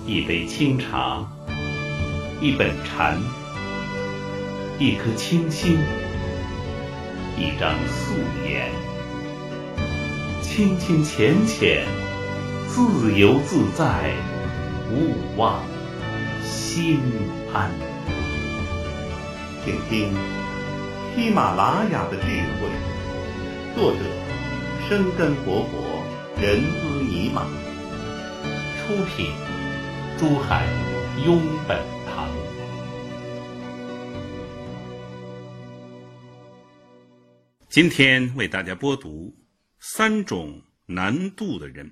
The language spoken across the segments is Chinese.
一杯清茶，一本禅，一颗清心，一张素颜，清清浅浅，自由自在，勿忘心安。 请听喜马拉雅的智慧，作者生根活佛仁资尼玛， 出品珠海雍本堂。今天为大家播读3种难度的人。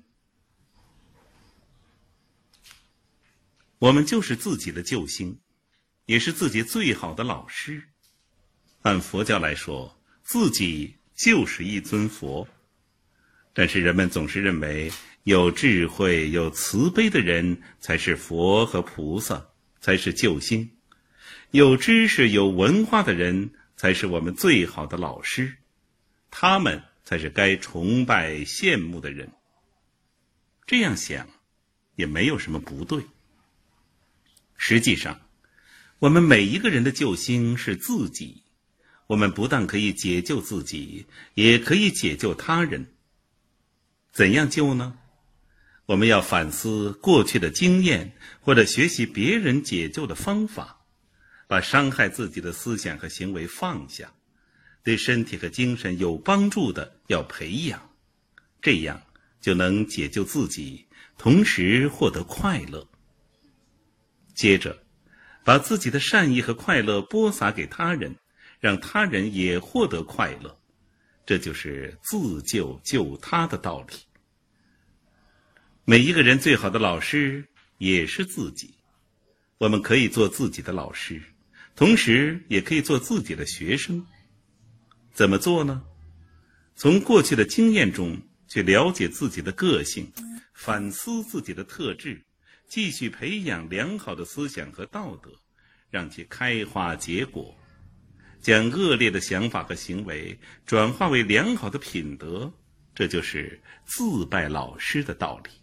我们就是自己的救星，也是自己最好的老师。按佛教来说，自己就是一尊佛。但是人们总是认为有智慧有慈悲的人才是佛和菩萨，才是救星。有知识有文化的人才是我们最好的老师，他们才是该崇拜羡慕的人。这样想也没有什么不对。实际上，我们每一个人的救星是自己，我们不但可以解救自己，也可以解救他人。怎样救呢？我们要反思过去的经验，或者学习别人解救的方法，把伤害自己的思想和行为放下，对身体和精神有帮助的要培养，这样就能解救自己，同时获得快乐。接着把自己的善意和快乐播撒给他人，让他人也获得快乐，这就是自救救他的道理。每一个人最好的老师也是自己，我们可以做自己的老师，同时也可以做自己的学生。怎么做呢？从过去的经验中去了解自己的个性，反思自己的特质，继续培养良好的思想和道德，让其开花结果，将恶劣的想法和行为转化为良好的品德，这就是自拜老师的道理。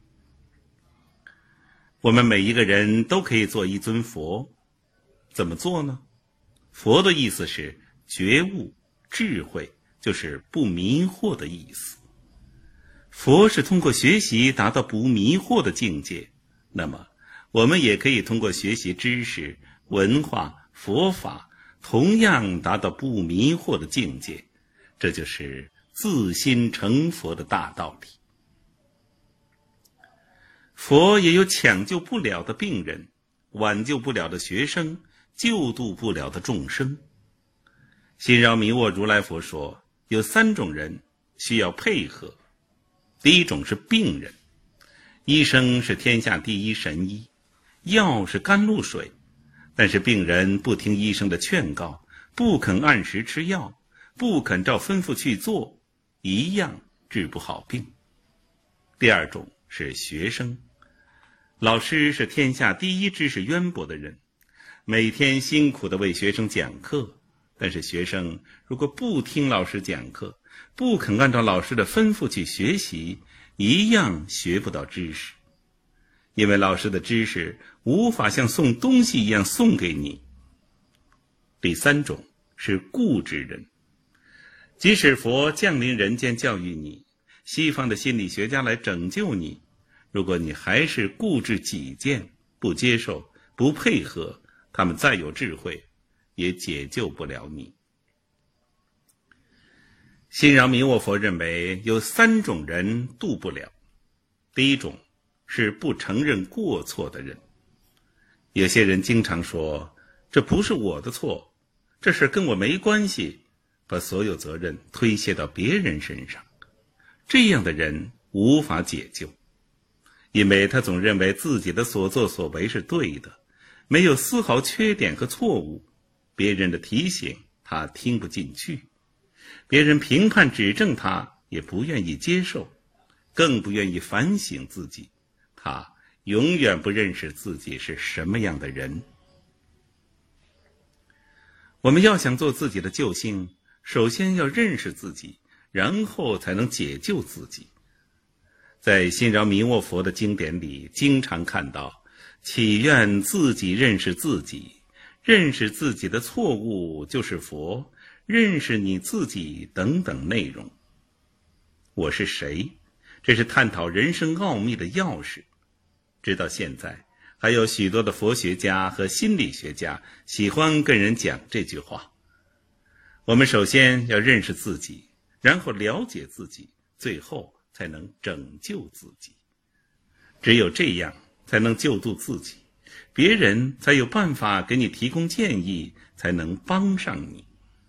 我们每一个人都可以做一尊佛。怎么做呢？佛的意思是觉悟，智慧就是不迷惑的意思。佛是通过学习达到不迷惑的境界，那么我们也可以通过学习知识、文化、佛法，同样达到不迷惑的境界，这就是自心成佛的大道理。佛也有抢救不了的病人，挽救不了的学生，救度不了的众生。心饶弥沃如来佛说，有3种人需要配合。第一种是病人，医生是天下第一神医，药是甘露水，但是病人不听医生的劝告，不肯按时吃药，不肯照吩咐去做，一样治不好病。第二种是学生，老师是天下第一知识渊博的人，每天辛苦地为学生讲课，但是学生如果不听老师讲课，不肯按照老师的吩咐去学习，一样学不到知识。因为老师的知识无法像送东西一样送给你。第3种是固执人，即使佛降临人间教育你，西方的心理学家来拯救你，如果你还是固执己见，不接受，不配合，他们再有智慧也解救不了你。心饶弥沃佛认为有3种人度不了。第一种是不承认过错的人。有些人经常说，这不是我的错，这事跟我没关系，把所有责任推卸到别人身上。这样的人无法解救，因为他总认为自己的所作所为是对的，没有丝毫缺点和错误，别人的提醒他听不进去，别人评判指正他也不愿意接受，更不愿意反省自己，他永远不认识自己是什么样的人。我们要想做自己的救星，首先要认识自己，然后才能解救自己。 在心饶弥沃佛的经典里，经常看到祈愿自己认识自己，认识自己的错误就是佛，认识你自己等等内容。我是谁？这是探讨人生奥秘的钥匙。直到现在，还有许多的佛学家和心理学家喜欢跟人讲这句话。我们首先要认识自己，然后了解自己，最后才能拯救自己。只有这样才能救度自己，别人才有办法给你提供建议，才能帮上你。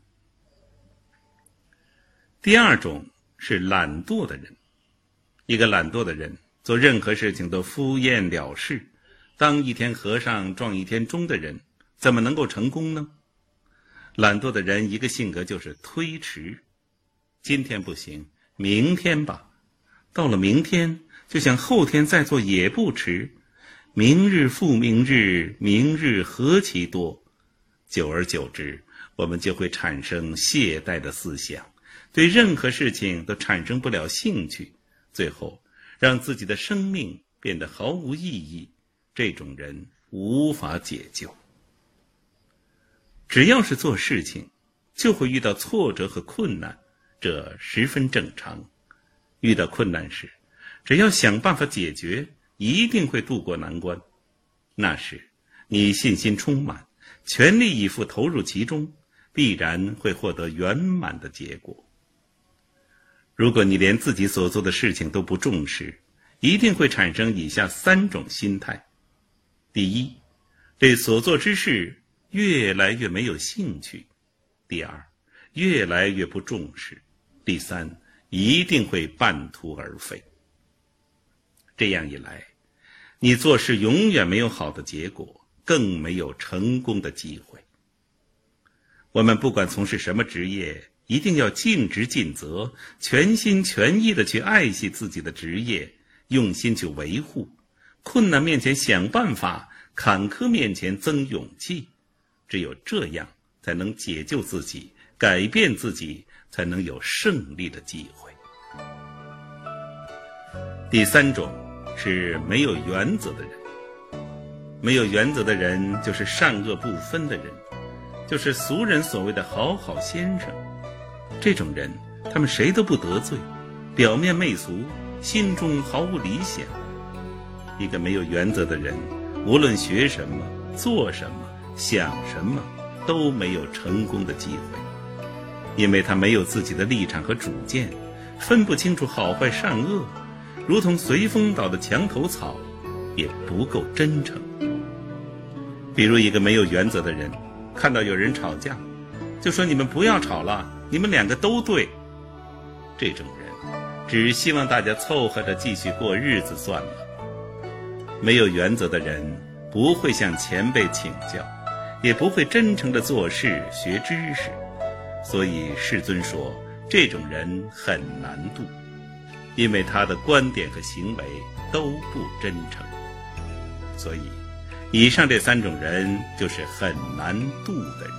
第二种是懒惰的人。一个懒惰的人做任何事情都敷衍了事，当一天和尚撞一天钟的人，怎么能够成功呢？懒惰的人一个性格就是推迟，今天不行，明天吧，到了明天就想后天再做也不迟，明日复明日，明日何其多。久而久之，我们就会产生懈怠的思想，对任何事情都产生不了兴趣，最后让自己的生命变得毫无意义。这种人无法解救。只要是做事情，就会遇到挫折和困难，这十分正常。遇到困难时，只要想办法解决，一定会渡过难关。那时你信心充满，全力以赴投入其中，必然会获得圆满的结果。如果你连自己所做的事情都不重视，一定会产生以下三种心态。第一，对所做之事越来越没有兴趣；第二，越来越不重视；第三，一定会半途而废。这样一来，你做事永远没有好的结果，更没有成功的机会。我们不管从事什么职业，一定要尽职尽责，全心全意地去爱惜自己的职业，用心去维护。困难面前想办法，坎坷面前增勇气。只有这样才能解救自己，改变自己，才能有胜利的机会。第三种是没有原则的人。没有原则的人就是善恶不分的人，就是俗人所谓的好好先生。这种人他们谁都不得罪，表面媚俗，心中毫无理想。一个没有原则的人，无论学什么，做什么，想什么，都没有成功的机会，因为他没有自己的立场和主见，分不清楚好坏善恶，如同随风倒的墙头草，也不够真诚。比如一个没有原则的人，看到有人吵架，就说你们不要吵了，你们两个都对。这种人只希望大家凑合着继续过日子算了。没有原则的人不会向前辈请教，也不会真诚地做事学知识，所以世尊说这种人很难度，因为他的观点和行为都不真诚。所以以上这三种人就是很难度的人。